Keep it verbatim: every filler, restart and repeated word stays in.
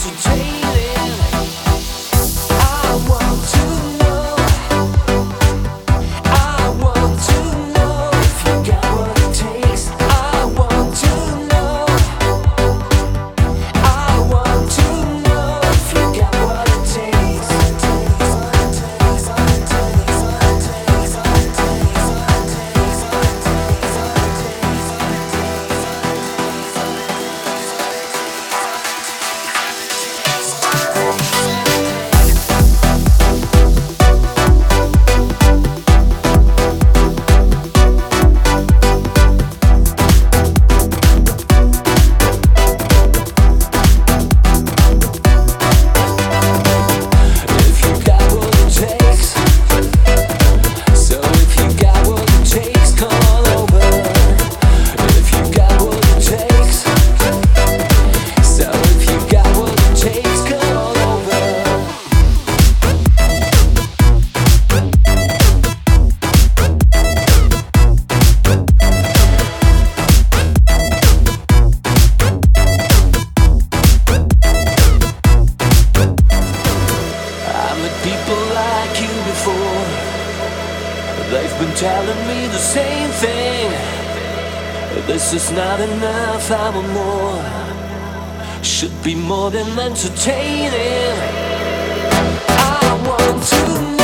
entertaining. I want to know, I want to know if you got what it takes. I want to know, I want to know if you got what it takes. People like you before, they've been telling me the same thing. This is not enough, I want more. Should be more than entertaining. I want to know.